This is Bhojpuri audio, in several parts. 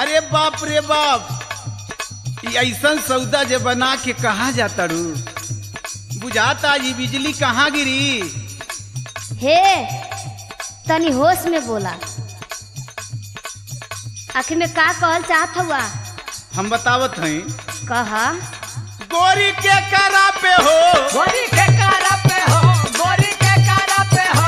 अरे बाप रे बाप, ऐसा सौदा जे बना के कहाँ जाता रू? बुझाता ये बिजली कहाँ गिरी? हे तनी होश में बोला, आखिर में का कहल चाहत हुआ? हम बतावत हैं। कहा गोरी के करा पे हो, गोरी के कारा पे हो, गोरी के कारा पे हो,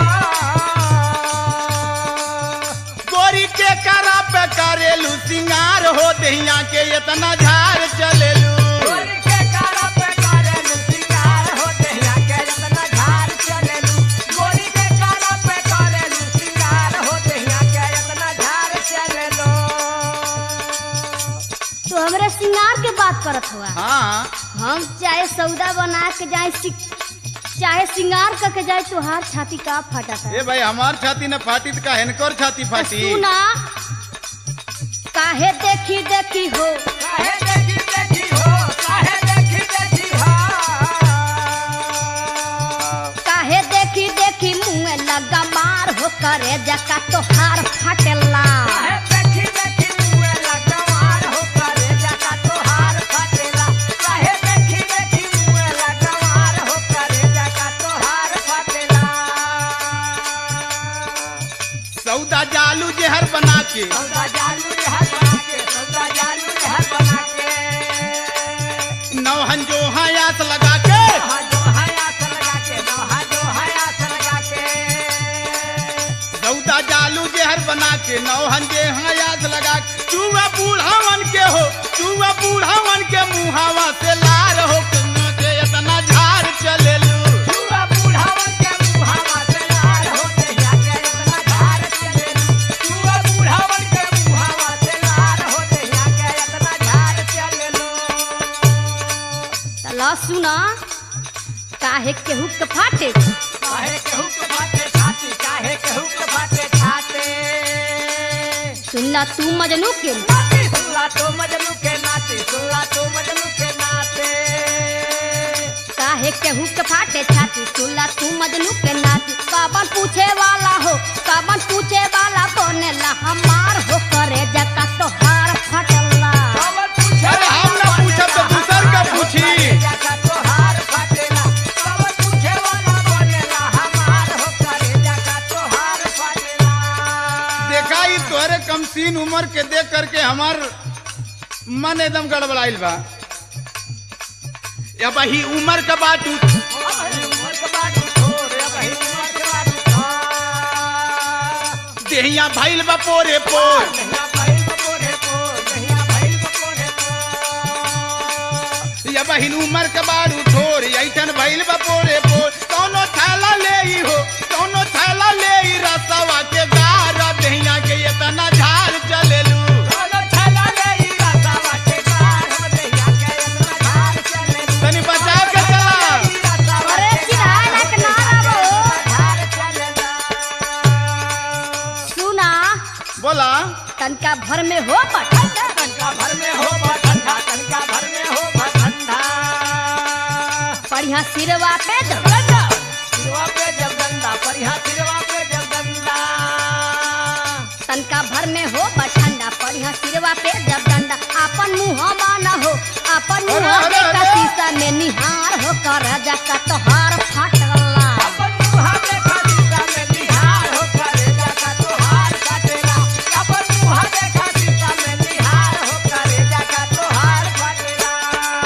गोरी के करा पे करेलू सिंगार हो, दहिया के इतना झार चलेलू। गोरी के कारा पे करेलू सिंगार हो, दहिया के इतना झार चलेलू। गोरी के कारा पे करेलू सिंगार हो, दहिया के इतना झार चलेलू। तो हमरे सिंगार के बात करत हुआ? हाँ, हम चाहे सौदा बना के जाए चाहे सिंगार करके जाए, तुहार छाती का फटा था? ए भाई हमार छाती न फाटी तो का हेनकर छाती फाटी। सुना, काहे देखी देखी हो, काहे देखी देखी हो, काहे देखी देखी हो, काहे देखी देखी मुँह लगा मार हो, करे जका तोहार फटेला। काहे देखी देखी मुँह लगा मार हो, करे जका तोहार फटेला। काहे देखी देखी मुँह लगा मार हो, करे जका तोहार फटेला। सौदा जालू जहर बना के, सौदा जालू जहर बना के, सौदा जालू जहर बना के, नौहन जो हयास लगा के, नौहा जो हयास लगा के, नौहा जो हयास लगा के, सौदा जालू जहर बना के, नौहन जे हयास लगा के, चूहा बूढ़ावन के हो, चूहा बूढ़ावन के मुहावा से लार हो, के इतना झार चलेलू। चूहा बूढ़ावन के मुहावा से लार हो, दहिया के इतना झार चलेलू। चूहा बूढ़ावन के मुहावा से लार हो, दहिया के इतना झार चलेलू। तला सुना, काहे केहू के फाटे, काहे केहू के फाटे छाती, काहे केहू के फाटे छाते। सुनला तू मजनू के नाती सुनला तो मजनू के नाते, सुनला तो मजनू के नाते। काहे केहू के फाटे छाती, सुनला तू मजनू के नाती। काबन पूछे वाला हो, काबन पूछे वाला बनेला हमार हो, करे जका तोहार फटला। काबर पूछे अरे हम ना पूछब तो दूसर का पूछी। जका तोहार फटेला। काबर पूछे वाला बनेला हमार हो, करे जका तोहार फटेला। देखा ही तोहरे कमसीन उम्र के देख करके हमार मन एकदम गड़बड़ाइल बा। या भाई उम्र का बात अब ही उमर के बाटू छोड़, अब ही उमर के बाटू छोड़। देहिया भइल बा पोरे पोर, दहिया भइल बपोरे पोर, दहिया भइल बपोरे पोर। या बहिन उम्र के बारू छोर, ऐठन भइल बा पोरे पोर। कौनो थैला ले ई हो, कौनो थैला ले ई रसवा के गार, देहिया के इतना झार चलेलू। कालो छला ले ई रसावा के गार, हो दहिया के इतना झार चलेलू। तनी बचा के चला। अरे चिढ़ाए के ना रहो। झार चलेला। सुना, बोला तनका भर में हो ठंडा, तनका भर में हो बा ठंडा, तनका भर में हो बा ठंडा। बढ़िया सिरवा पे जब गंदा सिरवा पे जब गंदा, परिहा सिरवा पे जब गंदा। तनका भर में हो ठंडा, बढ़िया सिरवा पे जब डंडा। आपन मुँह माना हो, आपन अरे, मुँह अरे, देखा अरे। शीशा में निहार हो, करे जका तोहार फटला। अपन मुहा देखा शीशा में निहार हो, करे जका तोहार फटेला। अपन मुहा देखा शीशा में निहार हो, करे जका तोहार फटेला।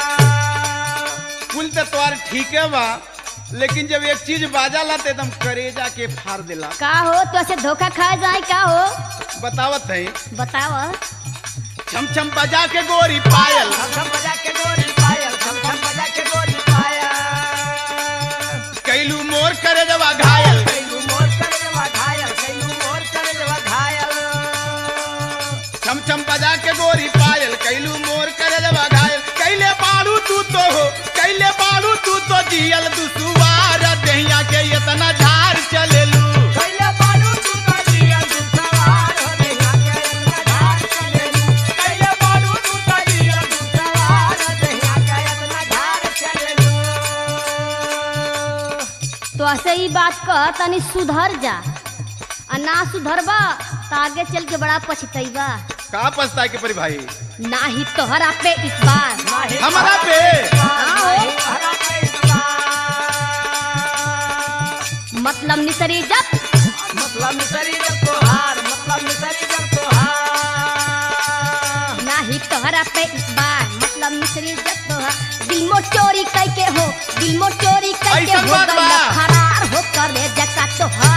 कुल तो तोहार ठीक है बा, लेकिन जब एक चीज बाजा ला तो एकदम करेजा के फाड़ देला। का हो, तो ऐसे धोखा खा जाए का हो? बतावत है, बताव। छम छम बजा के गोरी पायल, छम छम बजा के गोरी पायल, छम छम बजा के गोरी पायल। कैलू मोर करे जवा घायल, कैलू मोर करे जवा घायल, कैलू मोर करे जवा घायल। छम छम बजा के गोरी पायल, कैलू मोर करे जवा घायल। कैले बाड़ू तू तो हो, कैले बाड़ू तू तो जियल दुसुवार, देहिया के इतना झार चलेलू। कैले बालू तू तो जिया दुसवार हो, दहिया के इतना झार चलेलू। कैले बालू तू तो जिया दुसवार हो, दहिया के इतना झार चलेलू। तो ऐसे ही बात कह, तनी सुधर जा, आ ना सुधरबा तो आगे चल के बड़ा पछतैबा। का पछताए के परी भाई नाही तोहरा पे इस बार नहीं हमारा पे नहीं हरा पे इस बार। मतलब निसरी जब मतलब मिसरी जब तोहार मतलब मिसरी जब तोहार नाही तोहरा पे इस बार मतलब निसरी जब तोहरा दिल मो चोरी कई के हो दिल मो चोरी कई के ऐसन हो बात गइल बा। फरार हो करे जका तोहार